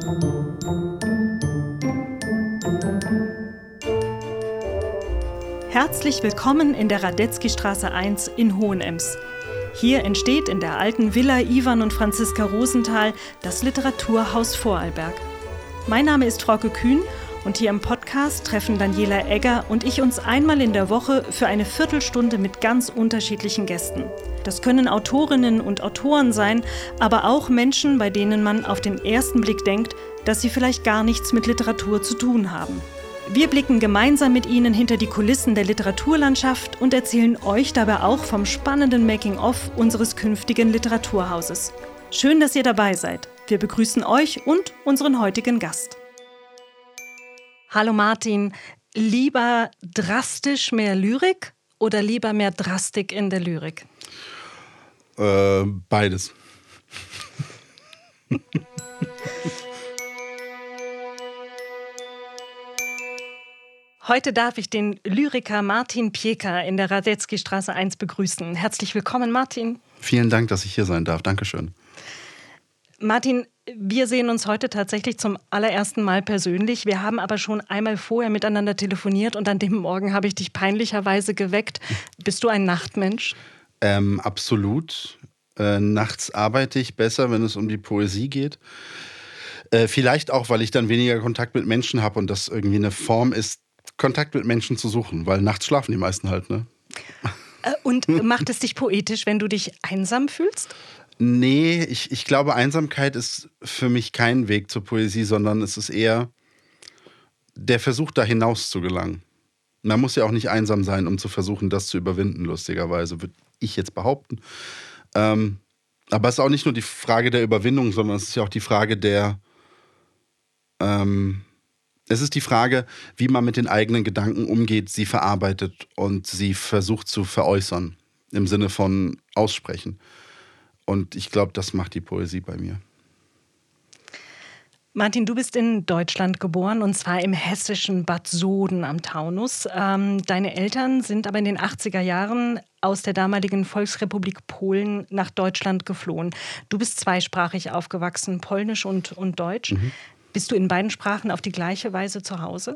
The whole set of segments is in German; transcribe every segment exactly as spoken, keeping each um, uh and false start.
Herzlich willkommen in der Radetzkystraße eins in Hohenems. Hier entsteht in der alten Villa Ivan und Franziska Rosenthal das Literaturhaus Vorarlberg. Mein Name ist Frauke Kühn und hier im Podcast treffen Daniela Egger und ich uns einmal in der Woche für eine Viertelstunde mit ganz unterschiedlichen Gästen. Das können Autorinnen und Autoren sein, aber auch Menschen, bei denen man auf den ersten Blick denkt, dass sie vielleicht gar nichts mit Literatur zu tun haben. Wir blicken gemeinsam mit Ihnen hinter die Kulissen der Literaturlandschaft und erzählen euch dabei auch vom spannenden Making-of unseres künftigen Literaturhauses. Schön, dass ihr dabei seid. Wir begrüßen euch und unseren heutigen Gast. Hallo Martin, lieber drastisch mehr Lyrik oder lieber mehr Drastik in der Lyrik? Äh, beides. Heute darf ich den Lyriker Martin Pieker in der Radetzkystraße eins begrüßen. Herzlich willkommen, Martin. Vielen Dank, dass ich hier sein darf. Dankeschön. Martin, wir sehen uns heute tatsächlich zum allerersten Mal persönlich. Wir haben aber schon einmal vorher miteinander telefoniert und an dem Morgen habe ich dich peinlicherweise geweckt. Bist du ein Nachtmensch? Ähm, absolut. Äh, nachts arbeite ich besser, wenn es um die Poesie geht. Äh, vielleicht auch, weil ich dann weniger Kontakt mit Menschen habe und das irgendwie eine Form ist, Kontakt mit Menschen zu suchen, weil nachts schlafen die meisten halt, ne? Und macht es dich poetisch, wenn du dich einsam fühlst? Nee, ich, ich glaube, Einsamkeit ist für mich kein Weg zur Poesie, sondern es ist eher der Versuch, da hinaus zu gelangen. Man muss ja auch nicht einsam sein, um zu versuchen, das zu überwinden, lustigerweise, würde ich jetzt behaupten. Ähm, aber es ist auch nicht nur die Frage der Überwindung, sondern es ist ja auch die Frage der... Ähm, Es ist die Frage, wie man mit den eigenen Gedanken umgeht, sie verarbeitet und sie versucht zu veräußern, im Sinne von aussprechen. Und ich glaube, das macht die Poesie bei mir. Martin, du bist in Deutschland geboren und zwar im hessischen Bad Soden am Taunus. Ähm, deine Eltern sind aber in den achtziger Jahren aus der damaligen Volksrepublik Polen nach Deutschland geflohen. Du bist zweisprachig aufgewachsen, Polnisch und, und Deutsch. Mhm. Bist du in beiden Sprachen auf die gleiche Weise zu Hause?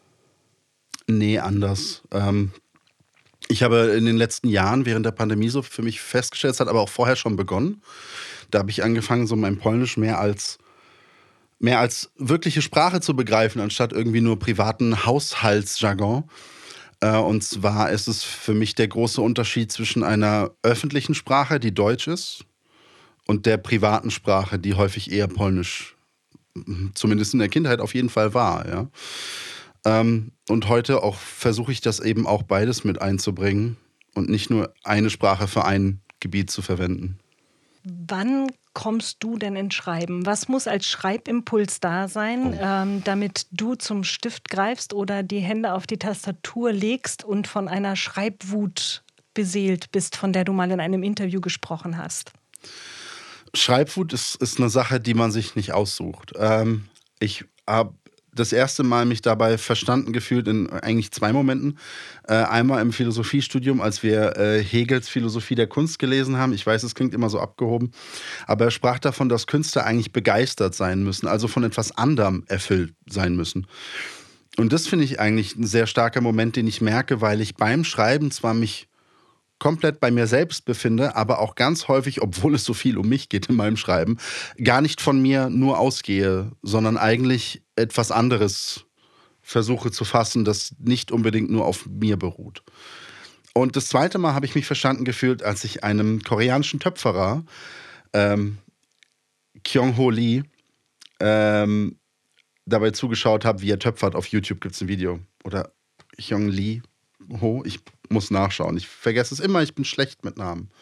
Nee, anders. Ähm, ich habe in den letzten Jahren während der Pandemie so für mich festgestellt, es hat aber auch vorher schon begonnen. Da habe ich angefangen, so mein Polnisch mehr als, mehr als wirkliche Sprache zu begreifen, anstatt irgendwie nur privaten Haushaltsjargon. Äh, und zwar ist es für mich der große Unterschied zwischen einer öffentlichen Sprache, die Deutsch ist, und der privaten Sprache, die häufig eher Polnisch zumindest in der Kindheit auf jeden Fall war, ja. Ähm, und heute auch versuche ich das eben auch beides mit einzubringen und nicht nur eine Sprache für ein Gebiet zu verwenden. Wann kommst du denn ins Schreiben? Was muss als Schreibimpuls da sein, oh. ähm, damit du zum Stift greifst oder die Hände auf die Tastatur legst und von einer Schreibwut beseelt bist, von der du mal in einem Interview gesprochen hast? Schreibwut ist, ist eine Sache, die man sich nicht aussucht. Ähm, ich habe das erste Mal mich dabei verstanden gefühlt in eigentlich zwei Momenten. Äh, einmal im Philosophiestudium, als wir äh, Hegels Philosophie der Kunst gelesen haben. Ich weiß, es klingt immer so abgehoben, aber er sprach davon, dass Künstler eigentlich begeistert sein müssen, also von etwas anderem erfüllt sein müssen. Und das finde ich eigentlich ein sehr starker Moment, den ich merke, weil ich beim Schreiben zwar mich komplett bei mir selbst befinde, aber auch ganz häufig, obwohl es so viel um mich geht in meinem Schreiben, gar nicht von mir nur ausgehe, sondern eigentlich etwas anderes versuche zu fassen, das nicht unbedingt nur auf mir beruht. Und das zweite Mal habe ich mich verstanden gefühlt, als ich einem koreanischen Töpferer, ähm, Kyung-ho Lee, ähm, dabei zugeschaut habe, wie er töpfert. Auf YouTube gibt es ein Video. Oder Kyung Lee Ho, ich muss nachschauen. Ich vergesse es immer, ich bin schlecht mit Namen.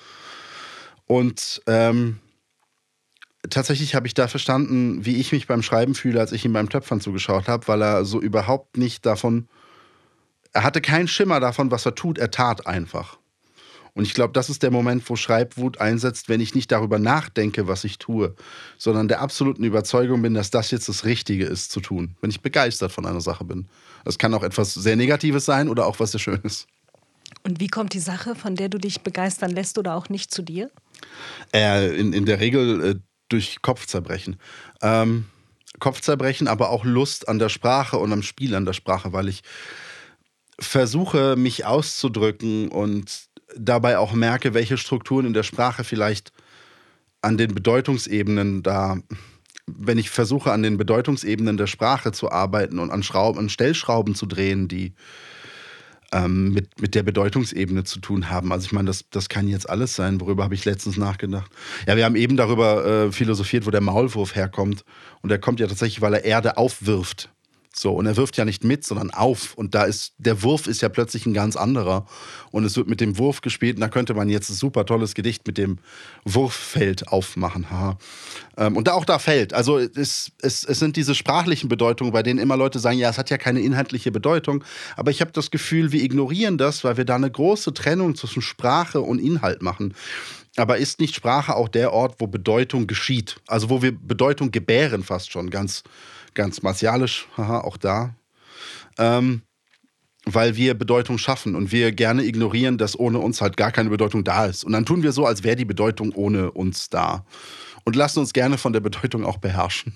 Und ähm, tatsächlich habe ich da verstanden, wie ich mich beim Schreiben fühle, als ich ihm beim Töpfern zugeschaut habe, weil er so überhaupt nicht davon, er hatte keinen Schimmer davon, was er tut, er tat einfach. Und ich glaube, das ist der Moment, wo Schreibwut einsetzt, wenn ich nicht darüber nachdenke, was ich tue, sondern der absoluten Überzeugung bin, dass das jetzt das Richtige ist zu tun, wenn ich begeistert von einer Sache bin. Das kann auch etwas sehr Negatives sein oder auch was sehr Schönes. Und wie kommt die Sache, von der du dich begeistern lässt oder auch nicht, zu dir? Äh, in, in der Regel äh, durch Kopfzerbrechen. Ähm, Kopfzerbrechen, aber auch Lust an der Sprache und am Spiel an der Sprache, weil ich versuche, mich auszudrücken und dabei auch merke, welche Strukturen in der Sprache vielleicht an den Bedeutungsebenen da, wenn ich versuche, an den Bedeutungsebenen der Sprache zu arbeiten und an, Schrauben, an Stellschrauben zu drehen, die ähm, mit, mit der Bedeutungsebene zu tun haben. Also ich meine, das, das kann jetzt alles sein. Worüber habe ich letztens nachgedacht? Ja, wir haben eben darüber äh, philosophiert, wo der Maulwurf herkommt. Und der kommt ja tatsächlich, weil er Erde aufwirft. So, und er wirft ja nicht mit, sondern auf. Und da ist, der Wurf ist ja plötzlich ein ganz anderer. Und es wird mit dem Wurf gespielt. Und da könnte man jetzt ein super tolles Gedicht mit dem Wurffeld aufmachen. Haha. Ähm, und da auch da Feld. Also es, es, es sind diese sprachlichen Bedeutungen, bei denen immer Leute sagen, ja, es hat ja keine inhaltliche Bedeutung. Aber ich habe das Gefühl, wir ignorieren das, weil wir da eine große Trennung zwischen Sprache und Inhalt machen. Aber ist nicht Sprache auch der Ort, wo Bedeutung geschieht? Also wo wir Bedeutung gebären fast schon, ganz Ganz martialisch, haha, auch da. Ähm, weil wir Bedeutung schaffen und wir gerne ignorieren, dass ohne uns halt gar keine Bedeutung da ist. Und dann tun wir so, als wäre die Bedeutung ohne uns da. Und lassen uns gerne von der Bedeutung auch beherrschen.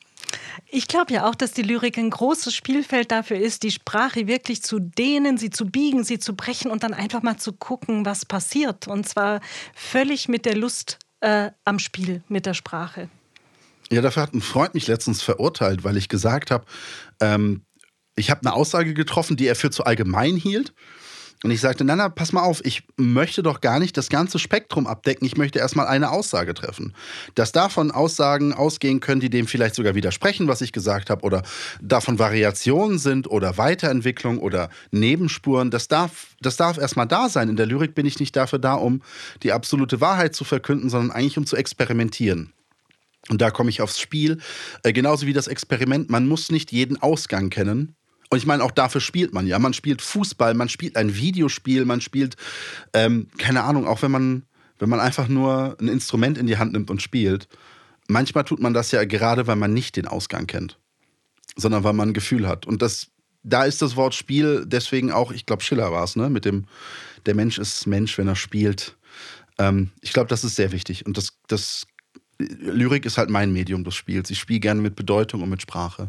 Ich glaube ja auch, dass die Lyrik ein großes Spielfeld dafür ist, die Sprache wirklich zu dehnen, sie zu biegen, sie zu brechen und dann einfach mal zu gucken, was passiert. Und zwar völlig mit der Lust äh, am Spiel, mit der Sprache. Ja, dafür hat ein Freund mich letztens verurteilt, weil ich gesagt habe, ähm, ich habe eine Aussage getroffen, die er für zu allgemein hielt. Und ich sagte, na, na, pass mal auf, ich möchte doch gar nicht das ganze Spektrum abdecken. Ich möchte erstmal eine Aussage treffen. Dass davon Aussagen ausgehen können, die dem vielleicht sogar widersprechen, was ich gesagt habe, oder davon Variationen sind oder Weiterentwicklung oder Nebenspuren, das darf, das darf erstmal da sein. In der Lyrik bin ich nicht dafür da, um die absolute Wahrheit zu verkünden, sondern eigentlich um zu experimentieren. Und da komme ich aufs Spiel, äh, genauso wie das Experiment. Man muss nicht jeden Ausgang kennen. Und ich meine, auch dafür spielt man ja. Man spielt Fußball, man spielt ein Videospiel, man spielt, ähm, keine Ahnung, auch wenn man, wenn man einfach nur ein Instrument in die Hand nimmt und spielt. Manchmal tut man das ja gerade, weil man nicht den Ausgang kennt, sondern weil man ein Gefühl hat. Und das, da ist das Wort Spiel deswegen auch, ich glaube Schiller war es, ne? Mit dem, der Mensch ist Mensch, wenn er spielt. Ähm, ich glaube, das ist sehr wichtig. Und das, das Lyrik ist halt mein Medium des Spiels. Ich spiele gerne mit Bedeutung und mit Sprache.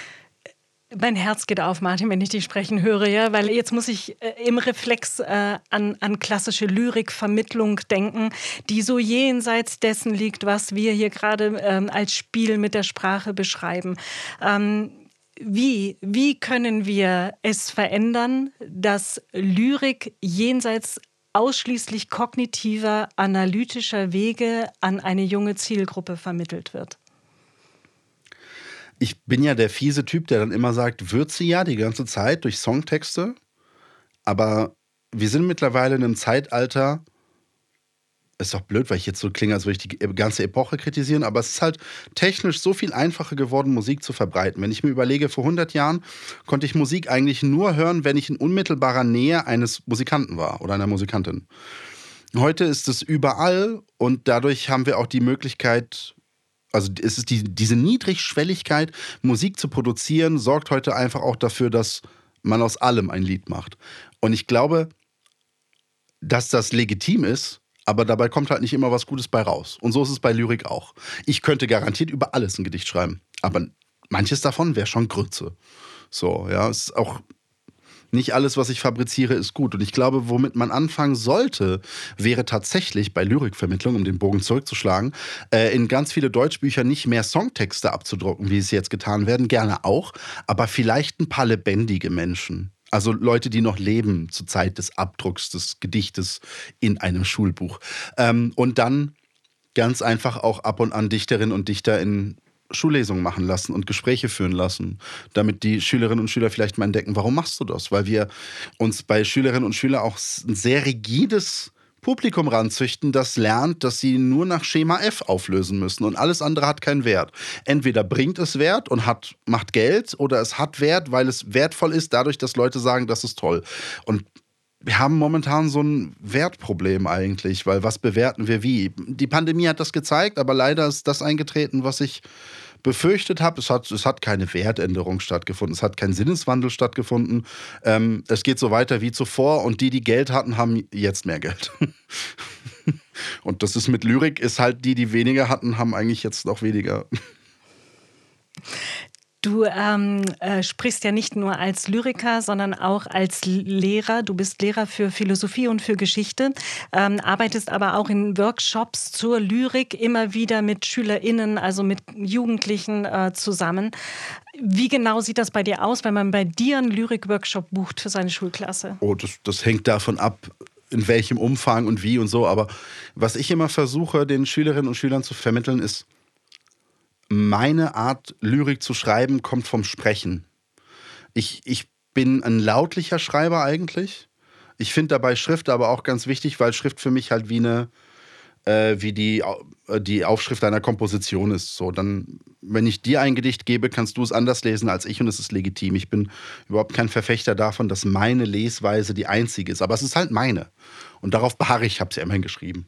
Mein Herz geht auf, Martin, wenn ich dich sprechen höre, ja, weil jetzt muss ich äh, im Reflex äh, an, an klassische Lyrikvermittlung denken, die so jenseits dessen liegt, was wir hier gerade ähm, als Spiel mit der Sprache beschreiben. Ähm, wie, wie können wir es verändern, dass Lyrik jenseits ausschließlich kognitiver, analytischer Wege an eine junge Zielgruppe vermittelt wird? Ich bin ja der fiese Typ, der dann immer sagt, wird sie ja die ganze Zeit durch Songtexte, aber wir sind mittlerweile in einem Zeitalter, ist doch blöd, weil ich jetzt so klinge, als würde ich die ganze Epoche kritisieren, aber es ist halt technisch so viel einfacher geworden, Musik zu verbreiten. Wenn ich mir überlege, vor hundert Jahren konnte ich Musik eigentlich nur hören, wenn ich in unmittelbarer Nähe eines Musikanten war oder einer Musikantin. Heute ist es überall und dadurch haben wir auch die Möglichkeit, also es ist die, diese Niedrigschwelligkeit, Musik zu produzieren, sorgt heute einfach auch dafür, dass man aus allem ein Lied macht. Und ich glaube, dass das legitim ist, aber dabei kommt halt nicht immer was Gutes bei raus. Und so ist es bei Lyrik auch. Ich könnte garantiert über alles ein Gedicht schreiben, aber manches davon wäre schon Grütze. So, ja, es ist auch nicht alles, was ich fabriziere, ist gut. Und ich glaube, womit man anfangen sollte, wäre tatsächlich bei Lyrikvermittlung, um den Bogen zurückzuschlagen, äh, in ganz viele Deutschbücher nicht mehr Songtexte abzudrucken, wie es jetzt getan werden, gerne auch, aber vielleicht ein paar lebendige Menschen. Also Leute, die noch leben zur Zeit des Abdrucks des Gedichtes in einem Schulbuch. Ähm, und dann ganz einfach auch ab und an Dichterinnen und Dichter in Schullesungen machen lassen und Gespräche führen lassen, damit die Schülerinnen und Schüler vielleicht mal entdecken, warum machst du das? Weil wir uns bei Schülerinnen und Schülern auch ein sehr rigides Publikum ranzüchten, das lernt, dass sie nur nach Schema F auflösen müssen und alles andere hat keinen Wert. Entweder bringt es Wert und hat, macht Geld oder es hat Wert, weil es wertvoll ist, dadurch, dass Leute sagen, das ist toll. Und wir haben momentan so ein Wertproblem eigentlich, weil was bewerten wir wie? Die Pandemie hat das gezeigt, aber leider ist das eingetreten, was ich befürchtet habe. Es hat, es hat keine Wertänderung stattgefunden, es hat kein Sinneswandel stattgefunden. Ähm, es geht so weiter wie zuvor und die, die Geld hatten, haben jetzt mehr Geld. Und das ist mit Lyrik, ist halt die, die weniger hatten, haben eigentlich jetzt noch weniger. Du ähm, äh, sprichst ja nicht nur als Lyriker, sondern auch als Lehrer. Du bist Lehrer für Philosophie und für Geschichte, ähm, arbeitest aber auch in Workshops zur Lyrik immer wieder mit SchülerInnen, also mit Jugendlichen äh, zusammen. Wie genau sieht das bei dir aus, wenn man bei dir einen Lyrik-Workshop bucht für seine Schulklasse? Oh, das, das hängt davon ab, in welchem Umfang und wie und so. Aber was ich immer versuche, den Schülerinnen und Schülern zu vermitteln, ist, meine Art, Lyrik zu schreiben, kommt vom Sprechen. Ich, ich bin ein lautlicher Schreiber eigentlich. Ich finde dabei Schrift aber auch ganz wichtig, weil Schrift für mich halt wie eine, äh, wie die, die Aufschrift einer Komposition ist. So, dann, wenn ich dir ein Gedicht gebe, kannst du es anders lesen als ich und es ist legitim. Ich bin überhaupt kein Verfechter davon, dass meine Lesweise die einzige ist. Aber es ist halt meine. Und darauf beharre ich, ich habe es ja immerhin geschrieben.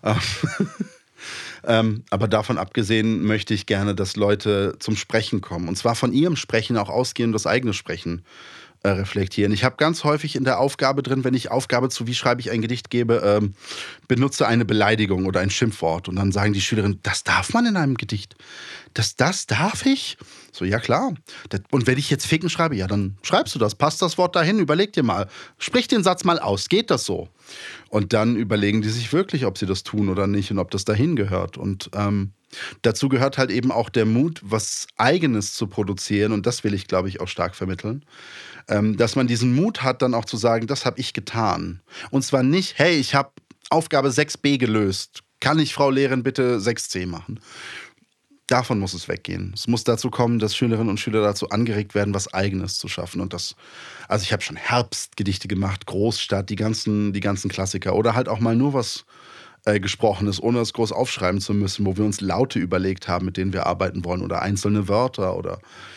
Ähm, aber davon abgesehen möchte ich gerne, dass Leute zum Sprechen kommen. Und zwar von ihrem Sprechen auch ausgehend das eigene Sprechen äh, reflektieren. Ich habe ganz häufig in der Aufgabe drin, wenn ich Aufgabe zu wie schreibe ich ein Gedicht gebe, ähm, benutze eine Beleidigung oder ein Schimpfwort. Und dann sagen die Schülerinnen, das darf man in einem Gedicht. Das, das darf ich? So, ja klar. Und wenn ich jetzt Ficken schreibe, ja, dann schreibst du das. Passt das Wort dahin? Überleg dir mal. Sprich den Satz mal aus. Geht das so? Und dann überlegen die sich wirklich, ob sie das tun oder nicht und ob das dahin gehört. Und ähm, dazu gehört halt eben auch der Mut, was Eigenes zu produzieren. Und das will ich, glaube ich, auch stark vermitteln. Ähm, dass man diesen Mut hat, dann auch zu sagen, das habe ich getan. Und zwar nicht, hey, ich habe Aufgabe sechs b gelöst. Kann ich, Frau Lehrerin, bitte sechs c machen? Davon muss es weggehen. Es muss dazu kommen, dass Schülerinnen und Schüler dazu angeregt werden, was Eigenes zu schaffen. Und das, also ich habe schon Herbstgedichte gemacht, Großstadt, die ganzen, die ganzen Klassiker. Oder halt auch mal nur was äh, Gesprochenes, ohne es groß aufschreiben zu müssen, wo wir uns Laute überlegt haben, mit denen wir arbeiten wollen. Oder einzelne Wörter oder.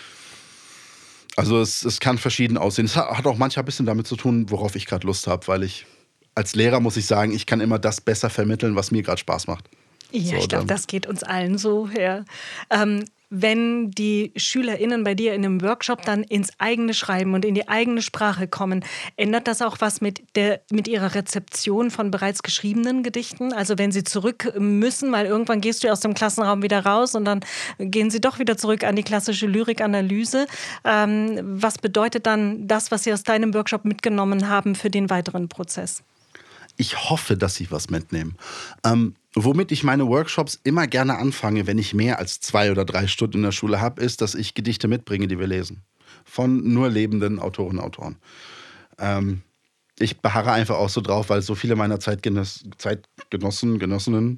Also es, es kann verschieden aussehen. Es hat auch manchmal ein bisschen damit zu tun, worauf ich gerade Lust habe, weil ich als Lehrer muss ich sagen, ich kann immer das besser vermitteln, was mir gerade Spaß macht. Ja, so, ich glaube, das geht uns allen so. Ja. Ähm, wenn die SchülerInnen bei dir in einem Workshop dann ins eigene Schreiben und in die eigene Sprache kommen, ändert das auch was mit, der, mit ihrer Rezeption von bereits geschriebenen Gedichten? Also wenn sie zurück müssen, weil irgendwann gehst du aus dem Klassenraum wieder raus und dann gehen sie doch wieder zurück an die klassische Lyrikanalyse. Ähm, was bedeutet dann das, was sie aus deinem Workshop mitgenommen haben für den weiteren Prozess? Ich hoffe, dass sie was mitnehmen. Ähm, womit ich meine Workshops immer gerne anfange, wenn ich mehr als zwei oder drei Stunden in der Schule habe, ist, dass ich Gedichte mitbringe, die wir lesen. Von nur lebenden Autorinnen und Autoren. Ähm, ich beharre einfach auch so drauf, weil so viele meiner Zeitgenoss Zeitgenossen, Genossinnen,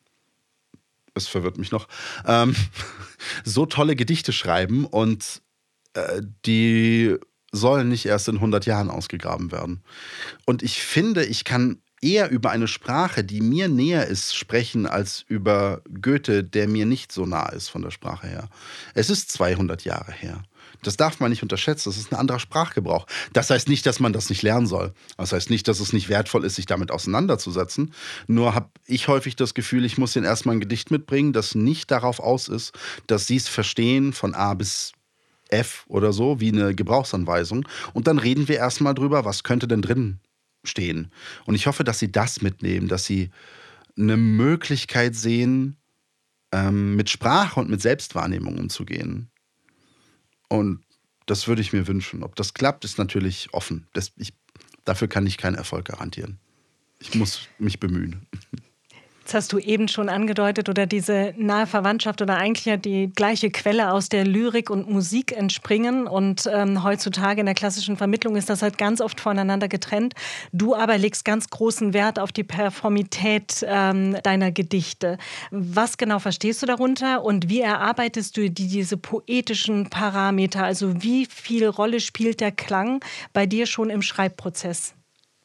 es verwirrt mich noch, ähm, so tolle Gedichte schreiben und äh, die sollen nicht erst in hundert Jahren ausgegraben werden. Und ich finde, ich kann eher über eine Sprache, die mir näher ist, sprechen, als über Goethe, der mir nicht so nah ist von der Sprache her. Es ist zweihundert Jahre her. Das darf man nicht unterschätzen. Das ist ein anderer Sprachgebrauch. Das heißt nicht, dass man das nicht lernen soll. Das heißt nicht, dass es nicht wertvoll ist, sich damit auseinanderzusetzen. Nur habe ich häufig das Gefühl, ich muss ihnen erstmal ein Gedicht mitbringen, das nicht darauf aus ist, dass sie es verstehen von A bis F oder so, wie eine Gebrauchsanweisung. Und dann reden wir erstmal drüber, was könnte denn drin stehen. Und ich hoffe, dass sie das mitnehmen, dass sie eine Möglichkeit sehen, ähm, mit Sprache und mit Selbstwahrnehmung umzugehen. Und das würde ich mir wünschen. Ob das klappt, ist natürlich offen. Das, ich, dafür kann ich keinen Erfolg garantieren. Ich muss mich bemühen. Das hast du eben schon angedeutet, oder diese nahe Verwandtschaft oder eigentlich ja die gleiche Quelle aus der Lyrik und Musik entspringen. Und ähm, heutzutage in der klassischen Vermittlung ist das halt ganz oft voneinander getrennt. Du aber legst ganz großen Wert auf die Performität ähm, deiner Gedichte. Was genau verstehst du darunter und wie erarbeitest du die, diese poetischen Parameter? Also wie viel Rolle spielt der Klang bei dir schon im Schreibprozess?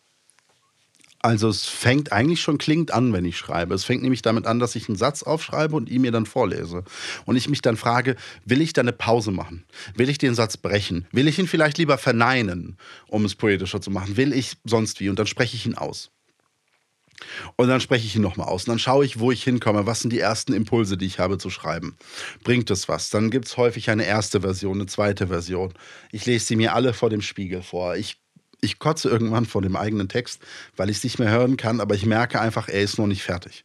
Also es fängt eigentlich schon klingend an, wenn ich schreibe. Es fängt nämlich damit an, dass ich einen Satz aufschreibe und ihn mir dann vorlese. Und ich mich dann frage, will ich da eine Pause machen? Will ich den Satz brechen? Will ich ihn vielleicht lieber verneinen, um es poetischer zu machen? Will ich sonst wie? Und dann spreche ich ihn aus. Und dann spreche ich ihn nochmal aus. Und dann schaue ich, wo ich hinkomme. Was sind die ersten Impulse, die ich habe zu schreiben? Bringt es was? Dann gibt es häufig eine erste Version, eine zweite Version. Ich lese sie mir alle vor dem Spiegel vor. Ich Ich kotze irgendwann vor dem eigenen Text, weil ich es nicht mehr hören kann, aber ich merke einfach, er ist noch nicht fertig.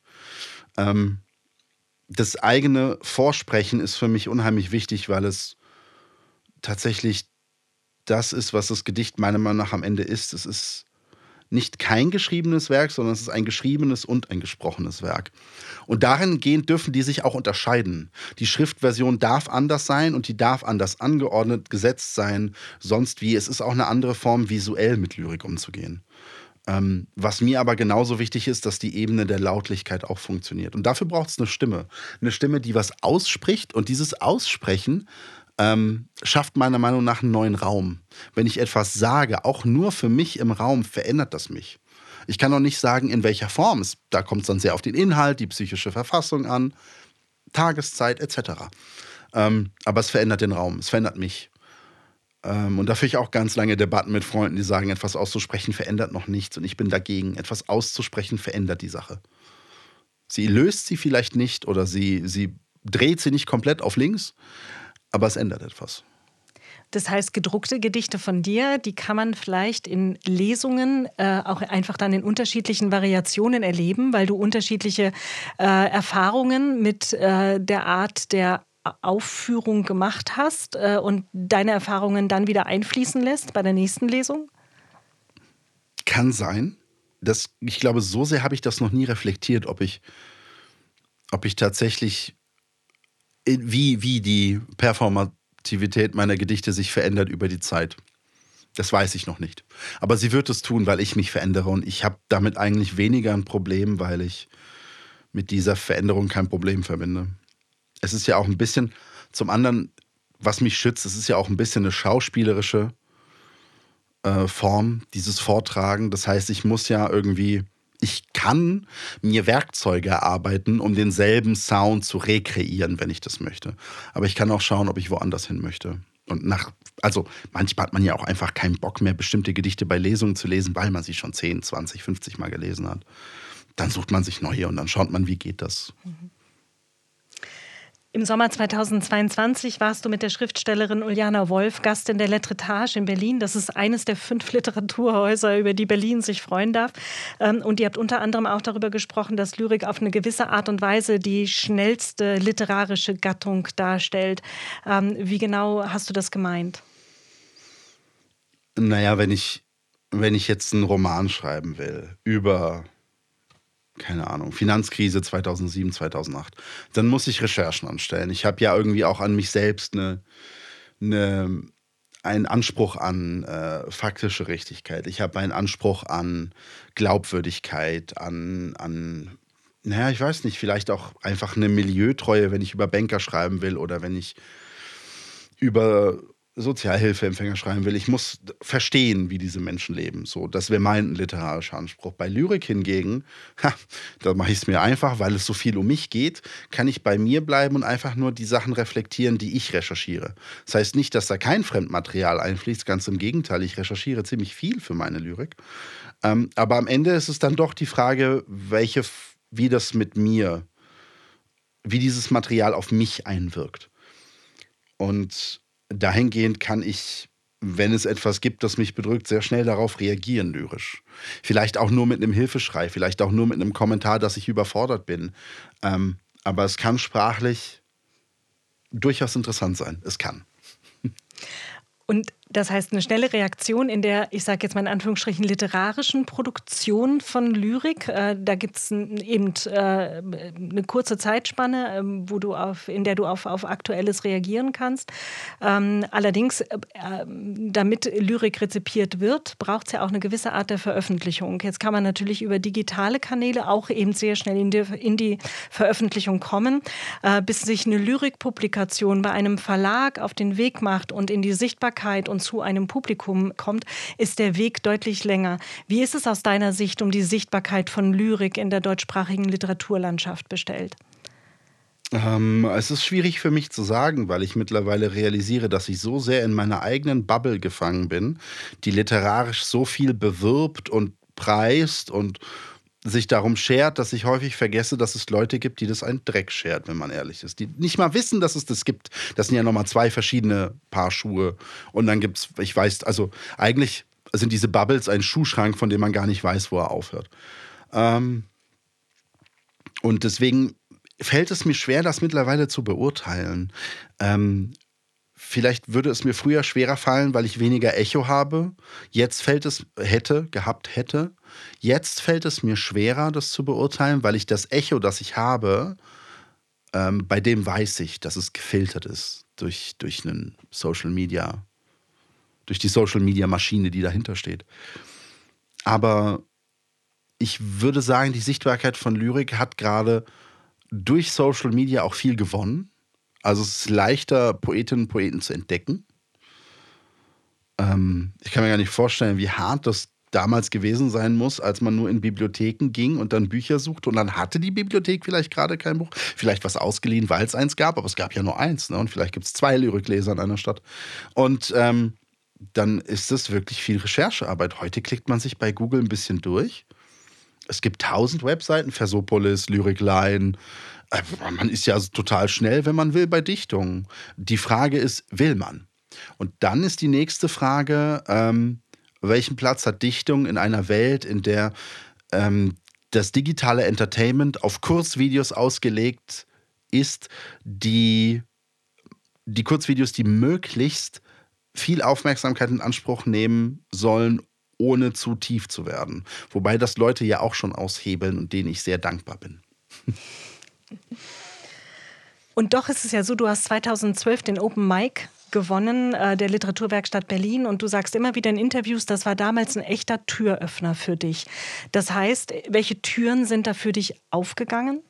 Ähm, das eigene Vorsprechen ist für mich unheimlich wichtig, weil es tatsächlich das ist, was das Gedicht meiner Meinung nach am Ende ist. Es ist nicht kein geschriebenes Werk, sondern es ist ein geschriebenes und ein gesprochenes Werk. Und dahingehend dürfen die sich auch unterscheiden. Die Schriftversion darf anders sein und die darf anders angeordnet, gesetzt sein, sonst wie. Es ist auch eine andere Form, visuell mit Lyrik umzugehen. Ähm, was mir aber genauso wichtig ist, dass die Ebene der Lautlichkeit auch funktioniert. Und dafür braucht es eine Stimme. Eine Stimme, die was ausspricht. Und dieses Aussprechen ähm, schafft meiner Meinung nach einen neuen Raum. Wenn ich etwas sage, auch nur für mich im Raum, verändert das mich. Ich kann auch nicht sagen, in welcher Form. Es, da kommt es dann sehr auf den Inhalt, die psychische Verfassung an, Tageszeit et cetera. Ähm, aber es verändert den Raum, es verändert mich. Ähm, und da führe ich auch ganz lange Debatten mit Freunden, die sagen, etwas auszusprechen verändert noch nichts. Und ich bin dagegen. Etwas auszusprechen verändert die Sache. Sie löst sie vielleicht nicht oder sie, sie dreht sie nicht komplett auf links, aber es ändert etwas. Das heißt, gedruckte Gedichte von dir, die kann man vielleicht in Lesungen äh, auch einfach dann in unterschiedlichen Variationen erleben, weil du unterschiedliche äh, Erfahrungen mit äh, der Art der Aufführung gemacht hast äh, und deine Erfahrungen dann wieder einfließen lässt bei der nächsten Lesung? Kann sein. Das, ich glaube, so sehr habe ich das noch nie reflektiert, ob ich, ob ich tatsächlich, wie, wie die Performativität meiner Gedichte sich verändert über die Zeit. Das weiß ich noch nicht. Aber sie wird es tun, weil ich mich verändere. Und ich habe damit eigentlich weniger ein Problem, weil ich mit dieser Veränderung kein Problem verbinde. Es ist ja auch ein bisschen, zum anderen, was mich schützt, es ist ja auch ein bisschen eine schauspielerische äh, Form, dieses Vortragen. Das heißt, ich muss ja irgendwie, ich kann mir Werkzeuge erarbeiten, um denselben Sound zu rekreieren, wenn ich das möchte. Aber ich kann auch schauen, ob ich woanders hin möchte. Und nach, also manchmal hat man ja auch einfach keinen Bock mehr, bestimmte Gedichte bei Lesungen zu lesen, weil man sie schon zehn, zwanzig, fünfzig Mal gelesen hat. Dann sucht man sich neue und dann schaut man, wie geht das. Mhm. Im Sommer zweitausendzweiundzwanzig warst du mit der Schriftstellerin Uljana Wolf Gast in der L'Etretage in Berlin. Das ist eines der fünf Literaturhäuser, über die Berlin sich freuen darf. Und ihr habt unter anderem auch darüber gesprochen, dass Lyrik auf eine gewisse Art und Weise die schnellste literarische Gattung darstellt. Wie genau hast du das gemeint? Naja, wenn ich, wenn ich jetzt einen Roman schreiben will über, keine Ahnung, Finanzkrise zweitausendsieben, zweitausendacht, dann muss ich Recherchen anstellen. Ich habe ja irgendwie auch an mich selbst eine, eine, einen Anspruch an äh, faktische Richtigkeit. Ich habe einen Anspruch an Glaubwürdigkeit, an, an, naja, ich weiß nicht, vielleicht auch einfach eine Milieutreue, wenn ich über Banker schreiben will oder wenn ich über Sozialhilfeempfänger schreiben will. Ich muss verstehen, wie diese Menschen leben. So, das wäre mein literarischer Anspruch. Bei Lyrik hingegen, ha, da mache ich es mir einfach, weil es so viel um mich geht, kann ich bei mir bleiben und einfach nur die Sachen reflektieren, die ich recherchiere. Das heißt nicht, dass da kein Fremdmaterial einfließt, ganz im Gegenteil. Ich recherchiere ziemlich viel für meine Lyrik. Ähm, aber am Ende ist es dann doch die Frage, welche, wie das mit mir, wie dieses Material auf mich einwirkt. Und dahingehend kann ich, wenn es etwas gibt, das mich bedrückt, sehr schnell darauf reagieren, lyrisch. Vielleicht auch nur mit einem Hilfeschrei, vielleicht auch nur mit einem Kommentar, dass ich überfordert bin. Ähm, aber es kann sprachlich durchaus interessant sein. Es kann. Und das heißt, eine schnelle Reaktion in der, ich sage jetzt mal in Anführungsstrichen, literarischen Produktion von Lyrik. Äh, da gibt es eben äh, eine kurze Zeitspanne, äh, wo du auf, in der du auf, auf Aktuelles reagieren kannst. Ähm, allerdings, äh, damit Lyrik rezipiert wird, braucht es ja auch eine gewisse Art der Veröffentlichung. Jetzt kann man natürlich über digitale Kanäle auch eben sehr schnell in die, in die Veröffentlichung kommen, äh, bis sich eine Lyrikpublikation bei einem Verlag auf den Weg macht und in die Sichtbarkeit und zu einem Publikum kommt, ist der Weg deutlich länger. Wie ist es aus deiner Sicht um die Sichtbarkeit von Lyrik in der deutschsprachigen Literaturlandschaft bestellt? Ähm, es ist schwierig für mich zu sagen, weil ich mittlerweile realisiere, dass ich so sehr in meiner eigenen Bubble gefangen bin, die literarisch so viel bewirbt und preist und sich darum schert, dass ich häufig vergesse, dass es Leute gibt, die das einen Dreck schert, wenn man ehrlich ist. Die nicht mal wissen, dass es das gibt. Das sind ja nochmal zwei verschiedene Paar Schuhe. Und dann gibt's, ich weiß, also eigentlich sind diese Bubbles ein Schuhschrank, von dem man gar nicht weiß, wo er aufhört. Ähm, und deswegen fällt es mir schwer, das mittlerweile zu beurteilen. Ähm, vielleicht würde es mir früher schwerer fallen, weil ich weniger Echo habe. Jetzt fällt es, hätte, gehabt hätte. Jetzt fällt es mir schwerer, das zu beurteilen, weil ich das Echo, das ich habe, ähm, bei dem weiß ich, dass es gefiltert ist durch, durch einen Social Media, durch die Social Media Maschine, die dahinter steht. Aber ich würde sagen, die Sichtbarkeit von Lyrik hat gerade durch Social Media auch viel gewonnen. Also es ist leichter, Poetinnen und Poeten zu entdecken. Ähm, ich kann mir gar nicht vorstellen, wie hart das damals gewesen sein muss, als man nur in Bibliotheken ging und dann Bücher suchte. Und dann hatte die Bibliothek vielleicht gerade kein Buch. Vielleicht was ausgeliehen, weil es eins gab. Aber es gab ja nur eins. Ne? Und vielleicht gibt es zwei Lyrikleser in einer Stadt. Und ähm, dann ist es wirklich viel Recherchearbeit. Heute klickt man sich bei Google ein bisschen durch. Es gibt tausend Webseiten, Versopolis, Lyrikline. Man ist ja total schnell, wenn man will, bei Dichtungen. Die Frage ist, will man? Und dann ist die nächste Frage, ähm, welchen Platz hat Dichtung in einer Welt, in der ähm, das digitale Entertainment auf Kurzvideos ausgelegt ist, die, die Kurzvideos, die möglichst viel Aufmerksamkeit in Anspruch nehmen sollen, ohne zu tief zu werden. Wobei das Leute ja auch schon aushebeln und denen ich sehr dankbar bin. Und doch ist es ja so, du hast zweitausendzwölf den Open Mic gewonnen, äh, der Literaturwerkstatt Berlin. Und du sagst immer wieder in Interviews, das war damals ein echter Türöffner für dich. Das heißt, welche Türen sind da für dich aufgegangen?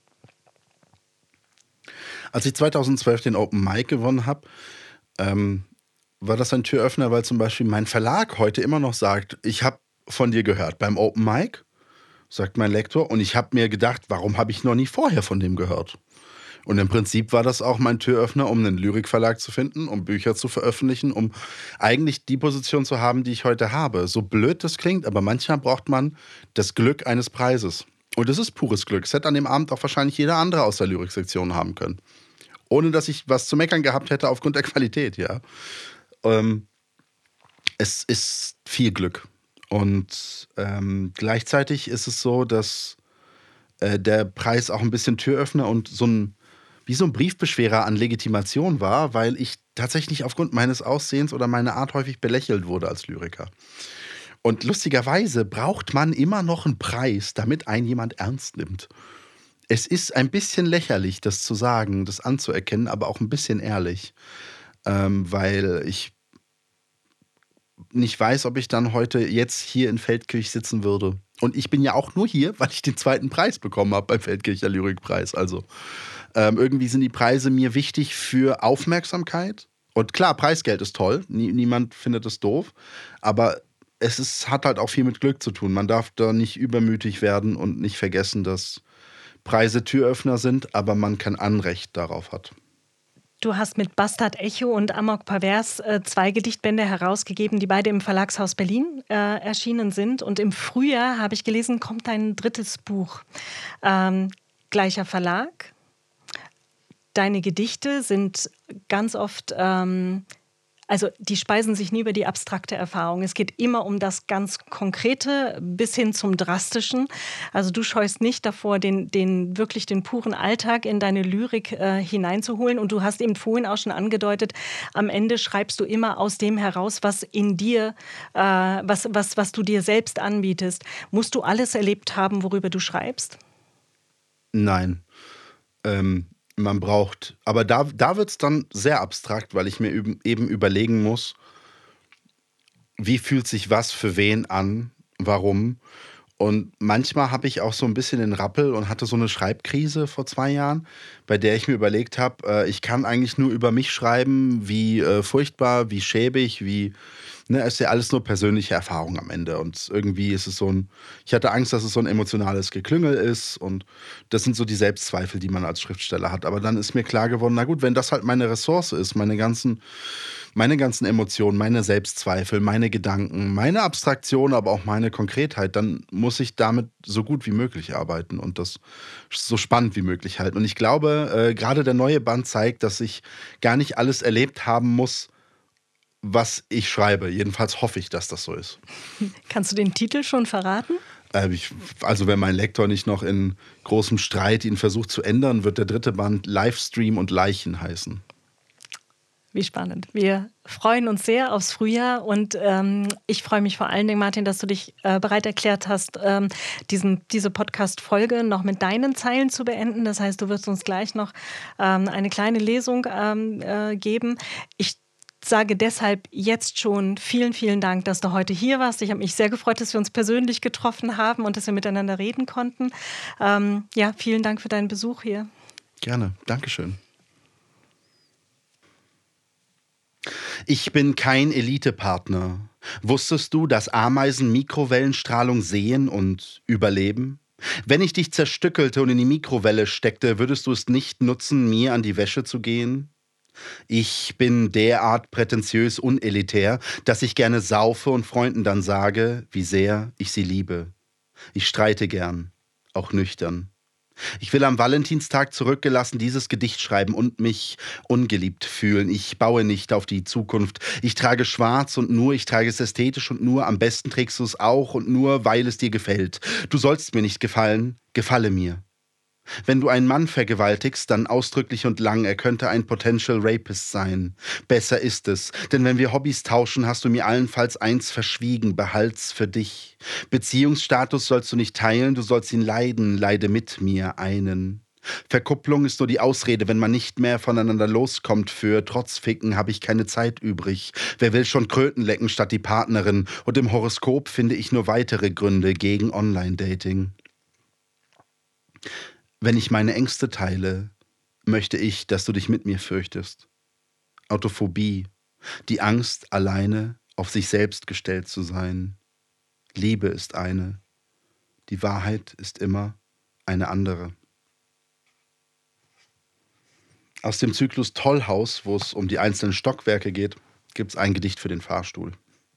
Als ich zweitausendzwölf den Open Mic gewonnen habe, ähm, war das ein Türöffner, weil zum Beispiel mein Verlag heute immer noch sagt, ich habe von dir gehört beim Open Mic, sagt mein Lektor, und ich habe mir gedacht, warum habe ich noch nie vorher von dem gehört? Und im Prinzip war das auch mein Türöffner, um einen Lyrikverlag zu finden, um Bücher zu veröffentlichen, um eigentlich die Position zu haben, die ich heute habe. So blöd das klingt, aber manchmal braucht man das Glück eines Preises. Und es ist pures Glück. Es hätte an dem Abend auch wahrscheinlich jeder andere aus der Lyriksektion haben können. Ohne dass ich was zu meckern gehabt hätte aufgrund der Qualität, ja. Ähm, es ist viel Glück. Und ähm, gleichzeitig ist es so, dass äh, der Preis auch ein bisschen Türöffner und so ein, wie so ein Briefbeschwerer an Legitimation war, weil ich tatsächlich aufgrund meines Aussehens oder meiner Art häufig belächelt wurde als Lyriker. Und lustigerweise braucht man immer noch einen Preis, damit einen jemand ernst nimmt. Es ist ein bisschen lächerlich, das zu sagen, das anzuerkennen, aber auch ein bisschen ehrlich. Ähm, weil ich nicht weiß, ob ich dann heute jetzt hier in Feldkirch sitzen würde. Und ich bin ja auch nur hier, weil ich den zweiten Preis bekommen habe beim Feldkircher Lyrikpreis. Also ähm, irgendwie sind die Preise mir wichtig für Aufmerksamkeit. Und klar, Preisgeld ist toll. Nie, niemand findet es doof. Aber es ist, hat halt auch viel mit Glück zu tun. Man darf da nicht übermütig werden und nicht vergessen, dass Preise Türöffner sind, aber man kein Anrecht darauf hat. Du hast mit Bastard Echo und Amok Pervers äh, zwei Gedichtbände herausgegeben, die beide im Verlagshaus Berlin äh, erschienen sind. Und im Frühjahr, habe ich gelesen, kommt dein drittes Buch. Ähm, gleicher Verlag. Deine Gedichte sind ganz oft, ähm, also die speisen sich nie über die abstrakte Erfahrung. Es geht immer um das ganz Konkrete bis hin zum Drastischen. Also du scheust nicht davor, den, den wirklich den puren Alltag in deine Lyrik äh, hineinzuholen. Und du hast eben vorhin auch schon angedeutet, am Ende schreibst du immer aus dem heraus, was in dir, äh, was, was, was du dir selbst anbietest. Musst du alles erlebt haben, worüber du schreibst? Nein. Ähm Man braucht, aber da, da wird es dann sehr abstrakt, weil ich mir eben überlegen muss, wie fühlt sich was für wen an, warum. Und manchmal habe ich auch so ein bisschen den Rappel und hatte so eine Schreibkrise vor zwei Jahren, bei der ich mir überlegt habe, äh, ich kann eigentlich nur über mich schreiben, wie äh, furchtbar, wie schäbig, wie, ne, es ist ja alles nur persönliche Erfahrung am Ende. Und irgendwie ist es so ein, ich hatte Angst, dass es so ein emotionales Geklüngel ist. Und das sind so die Selbstzweifel, die man als Schriftsteller hat. Aber dann ist mir klar geworden, na gut, wenn das halt meine Ressource ist, meine ganzen, meine ganzen Emotionen, meine Selbstzweifel, meine Gedanken, meine Abstraktion, aber auch meine Konkretheit, dann muss ich damit so gut wie möglich arbeiten und das so spannend wie möglich halten. Und ich glaube, äh, gerade der neue Band zeigt, dass ich gar nicht alles erlebt haben muss, was ich schreibe. Jedenfalls hoffe ich, dass das so ist. Kannst du den Titel schon verraten? Äh, ich, also wenn mein Lektor nicht noch in großem Streit ihn versucht zu ändern, wird der dritte Band Livestream und Leichen heißen. Wie spannend. Wir freuen uns sehr aufs Frühjahr und ähm, ich freue mich vor allen Dingen, Martin, dass du dich äh, bereit erklärt hast, ähm, diesen, diese Podcast-Folge noch mit deinen Zeilen zu beenden. Das heißt, du wirst uns gleich noch ähm, eine kleine Lesung ähm, äh, geben. Ich sage deshalb jetzt schon vielen, vielen Dank, dass du heute hier warst. Ich habe mich sehr gefreut, dass wir uns persönlich getroffen haben und dass wir miteinander reden konnten. Ähm, ja, vielen Dank für deinen Besuch hier. Gerne, Dankeschön. Ich bin kein Elitepartner. Wusstest du, dass Ameisen Mikrowellenstrahlung sehen und überleben? Wenn ich dich zerstückelte und in die Mikrowelle steckte, würdest du es nicht nutzen, mir an die Wäsche zu gehen? Ich bin derart prätentiös unelitär, dass ich gerne saufe und Freunden dann sage, wie sehr ich sie liebe. Ich streite gern, auch nüchtern. Ich will am Valentinstag zurückgelassen dieses Gedicht schreiben und mich ungeliebt fühlen. Ich baue nicht auf die Zukunft. Ich trage schwarz und nur, ich trage es ästhetisch und nur, am besten trägst du es auch und nur, weil es dir gefällt. Du sollst mir nicht gefallen, gefalle mir. Wenn du einen Mann vergewaltigst, dann ausdrücklich und lang, er könnte ein Potential Rapist sein. Besser ist es, denn wenn wir Hobbys tauschen, hast du mir allenfalls eins verschwiegen, behalt's für dich. Beziehungsstatus sollst du nicht teilen, du sollst ihn leiden, leide mit mir einen. Verkupplung ist nur die Ausrede, wenn man nicht mehr voneinander loskommt. Für Trotzficken habe ich keine Zeit übrig. Wer will schon Kröten lecken statt die Partnerin? Und im Horoskop finde ich nur weitere Gründe gegen Online-Dating. Wenn ich meine Ängste teile, möchte ich, dass du dich mit mir fürchtest. Autophobie, die Angst, alleine auf sich selbst gestellt zu sein. Liebe ist eine, die Wahrheit ist immer eine andere. Aus dem Zyklus Tollhaus, wo es um die einzelnen Stockwerke geht, gibt es ein Gedicht für den Fahrstuhl.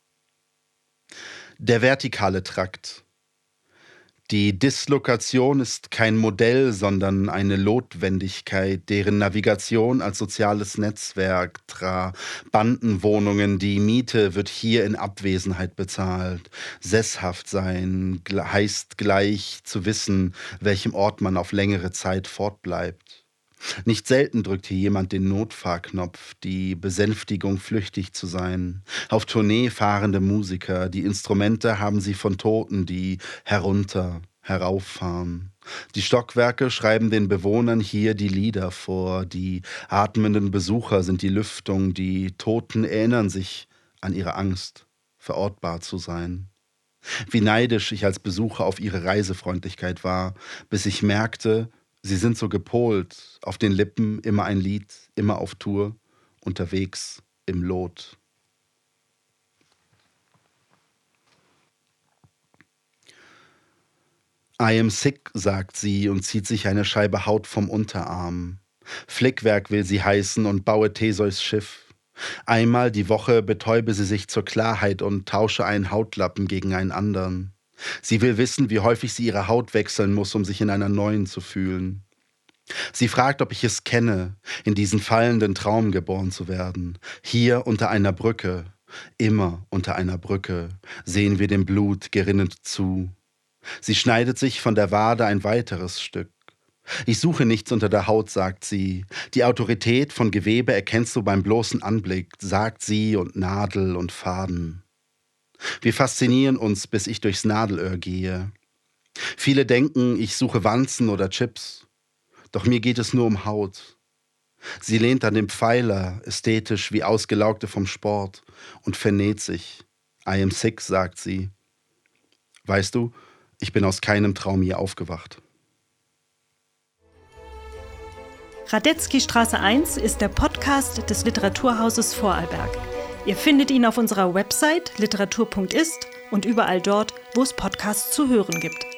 Der vertikale Trakt. Die Dislokation ist kein Modell, sondern eine Notwendigkeit, deren Navigation als soziales Netzwerk, Tra, Bandenwohnungen, die Miete wird hier in Abwesenheit bezahlt. Sesshaft sein heißt gleich zu wissen, welchem Ort man auf längere Zeit fortbleibt. Nicht selten drückt hier jemand den Notfahrknopf, die Besänftigung, flüchtig zu sein. Auf Tournee fahrende Musiker, die Instrumente haben sie von Toten, die herunter, herauffahren. Die Stockwerke schreiben den Bewohnern hier die Lieder vor. Die atmenden Besucher sind die Lüftung, die Toten erinnern sich an ihre Angst, verortbar zu sein. Wie neidisch ich als Besucher auf ihre Reisefreundlichkeit war, bis ich merkte, sie sind so gepolt, auf den Lippen immer ein Lied, immer auf Tour, unterwegs im Lot. I am sick, sagt sie und zieht sich eine Scheibe Haut vom Unterarm. Flickwerk will sie heißen und baue Theseus Schiff. Einmal die Woche betäube sie sich zur Klarheit und tausche einen Hautlappen gegen einen anderen. Sie will wissen, wie häufig sie ihre Haut wechseln muss, um sich in einer neuen zu fühlen. Sie fragt, ob ich es kenne, in diesen fallenden Traum geboren zu werden. Hier unter einer Brücke, immer unter einer Brücke, sehen wir dem Blut gerinnend zu. Sie schneidet sich von der Wade ein weiteres Stück. Ich suche nichts unter der Haut, sagt sie. Die Autorität von Gewebe erkennst du beim bloßen Anblick, sagt sie und Nadel und Faden. Wir faszinieren uns, bis ich durchs Nadelöhr gehe. Viele denken, ich suche Wanzen oder Chips. Doch mir geht es nur um Haut. Sie lehnt an dem Pfeiler, ästhetisch wie Ausgelaugte vom Sport, und vernäht sich. I am sick, sagt sie. Weißt du, ich bin aus keinem Traum hier aufgewacht. Radetzkystraße eins ist der Podcast des Literaturhauses Vorarlberg. Ihr findet ihn auf unserer Website literatur punkt ist und überall dort, wo es Podcasts zu hören gibt.